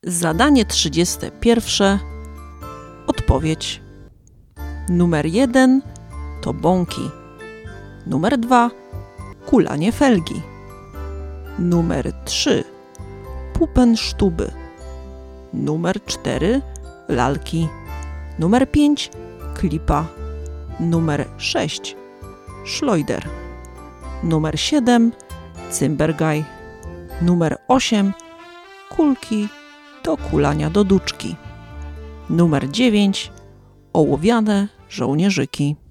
Zadanie 31. Odpowiedź. Numer 1 to bąki. Numer 2 kulanie felgi. Numer 3 pupensztuby. Numer 4 lalki. Numer 5 klipa. Numer 6 szlojder. Numer 7 cymbergaj. Numer 8 kulki do kulania do duczki. Numer 9 ołowiane żołnierzyki.